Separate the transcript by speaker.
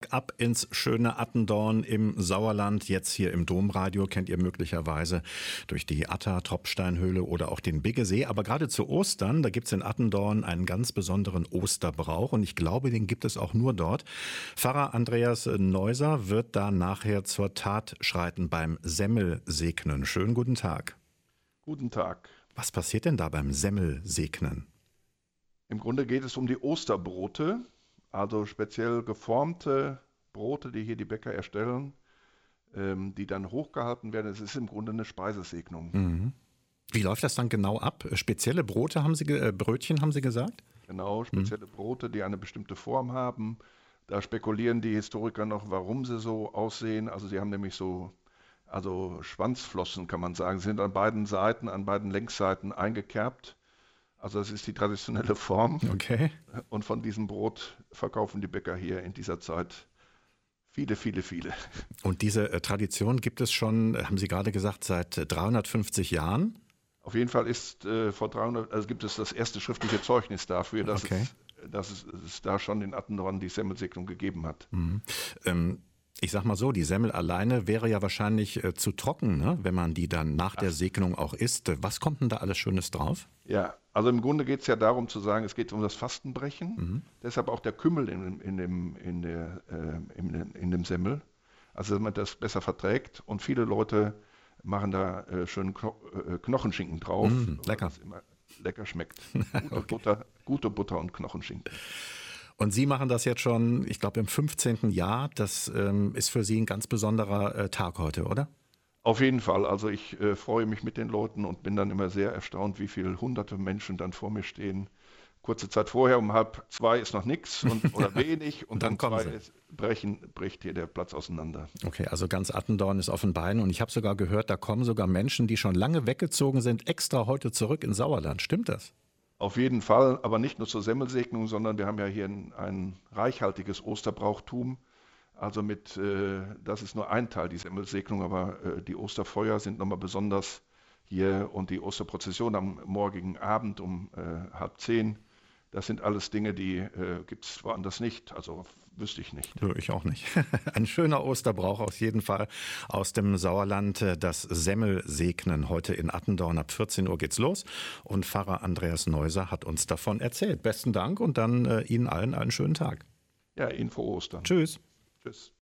Speaker 1: Sonntag ab ins schöne Attendorn im Sauerland. Jetzt hier im Domradio kennt ihr möglicherweise durch die Atta-Tropfsteinhöhle oder auch den Biggesee. Aber gerade zu Ostern, da gibt es in Attendorn einen ganz besonderen Osterbrauch. Und ich glaube, den gibt es auch nur dort. Pfarrer Andreas Neuser wird da nachher zur Tat schreiten beim Semmelsegnen. Schönen guten Tag.
Speaker 2: Guten Tag.
Speaker 1: Was passiert denn da beim Semmelsegnen?
Speaker 2: Im Grunde geht es um die Osterbrote, also speziell geformte Brote, die hier die Bäcker erstellen, die dann hochgehalten werden. Es ist im Grunde eine Speisesegnung.
Speaker 1: Mhm. Wie läuft das dann genau ab? Spezielle Brote Brötchen haben Sie gesagt?
Speaker 2: Genau, spezielle Brote, die eine bestimmte Form haben. Da spekulieren die Historiker noch, warum sie so aussehen. Also sie haben nämlich also Schwanzflossen, kann man sagen, sind an beiden Seiten, an beiden Längsseiten eingekerbt. Also das ist die traditionelle Form.
Speaker 1: Okay.
Speaker 2: Und von diesem Brot verkaufen die Bäcker hier in dieser Zeit viele, viele, viele.
Speaker 1: Und diese Tradition gibt es schon, haben Sie gerade gesagt, seit 350 Jahren?
Speaker 2: Auf jeden Fall ist gibt es das erste schriftliche Zeugnis dafür, dass,
Speaker 1: Okay.
Speaker 2: dass es da schon in Attendorn die Semmelsegnung gegeben hat.
Speaker 1: Mhm. Ich sag mal so, die Semmel alleine wäre ja wahrscheinlich zu trocken, ne? Wenn man die dann nach der Segnung auch isst. Was kommt denn da alles Schönes drauf?
Speaker 2: Ja, also im Grunde geht es ja darum zu sagen, es geht um das Fastenbrechen. Deshalb auch der Kümmel in dem Semmel. Also dass man das besser verträgt. Und viele Leute machen da schön Knochenschinken drauf,
Speaker 1: Lecker.
Speaker 2: weil das immer lecker schmeckt.
Speaker 1: Okay.
Speaker 2: Gute Butter und Knochenschinken.
Speaker 1: Und Sie machen das jetzt schon, ich glaube, im 15. Jahr. Das ist für Sie ein ganz besonderer Tag heute, oder?
Speaker 2: Auf jeden Fall. Also ich freue mich mit den Leuten und bin dann immer sehr erstaunt, wie viele hunderte Menschen dann vor mir stehen. Kurze Zeit vorher, um 1:30 ist noch nichts oder wenig und
Speaker 1: dann
Speaker 2: um
Speaker 1: kommen
Speaker 2: 2
Speaker 1: Sie.
Speaker 2: bricht hier der Platz auseinander.
Speaker 1: Okay, also ganz Attendorn ist auf den Beinen. Und ich habe sogar gehört, da kommen sogar Menschen, die schon lange weggezogen sind, extra heute zurück ins Sauerland. Stimmt das?
Speaker 2: Auf jeden Fall, aber nicht nur zur Semmelsegnung, sondern wir haben ja hier ein reichhaltiges Osterbrauchtum. Also das ist nur ein Teil, die Semmelsegnung, aber die Osterfeuer sind nochmal besonders hier und die Osterprozession am morgigen Abend um 9:30. Das sind alles Dinge, die gibt es woanders nicht, also wüsste ich nicht.
Speaker 1: Ja, ich auch nicht. Ein schöner Osterbrauch auf jeden Fall aus dem Sauerland. Das Semmelsegnen heute in Attendorn. Ab 14 Uhr geht's los. Und Pfarrer Andreas Neuser hat uns davon erzählt. Besten Dank und dann Ihnen allen einen schönen Tag.
Speaker 2: Ja, Ihnen frohe Ostern.
Speaker 1: Tschüss.
Speaker 2: Tschüss.